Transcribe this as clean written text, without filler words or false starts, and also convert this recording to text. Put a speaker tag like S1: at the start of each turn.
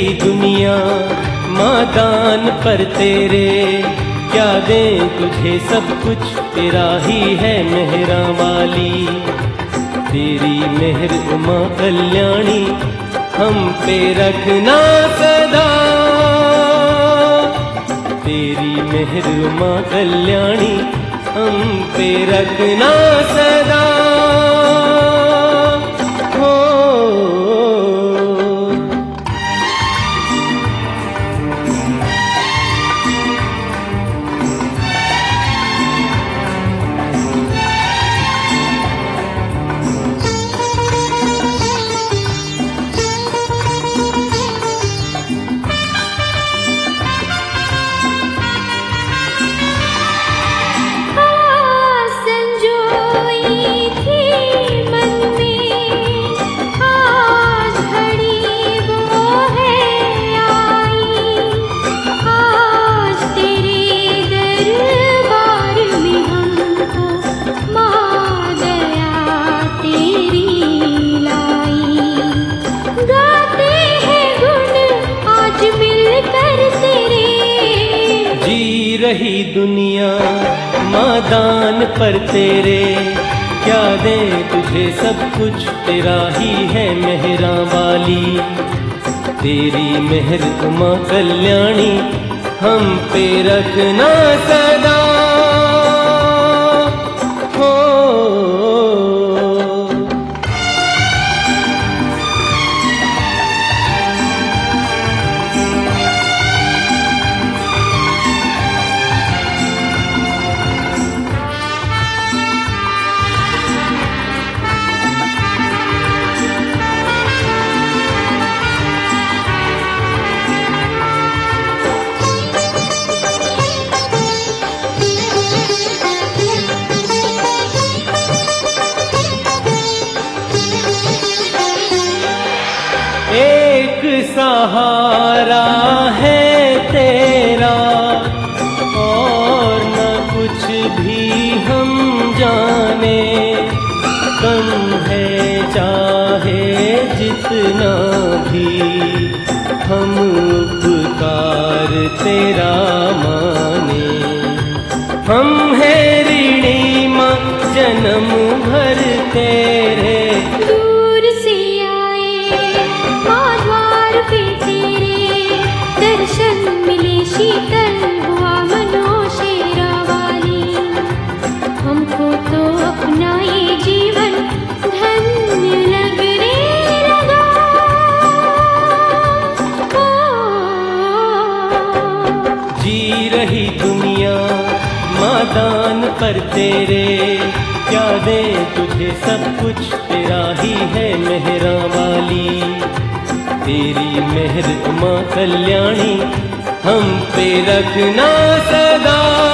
S1: रही दुनिया मादान पर तेरे, क्या दें तुझे सब कुछ तेरा ही है मेहरा वाली। तेरी मेहर उमा कल्याणी हम पे रखना सदा, तेरी मेहर उमा कल्याणी हम पे रखना सदा। रही दुनिया मादान पर तेरे, क्या दे तुझे सब कुछ तेरा ही है मेहरा वाली। तेरी मेहर उमा कल्याणी हम पे रखना सदा। एक सहारा है तेरा और न कुछ भी हम जाने, कम है चाहे जितना भी हम उपकार तेरा माने। हम है ऋणी माँ जन्म भर तेरे,
S2: शीतल हुआ मनो शेरा वाली। हमको तो अपना ये जीवन धन्य लगने लगा।
S1: जी रही दुनिया मादान पर तेरे, क्या दे तुझे सब कुछ तेरा ही है मेहरा वाली। तेरी मेहर उमा कल्याणी हम पे रखना सदा।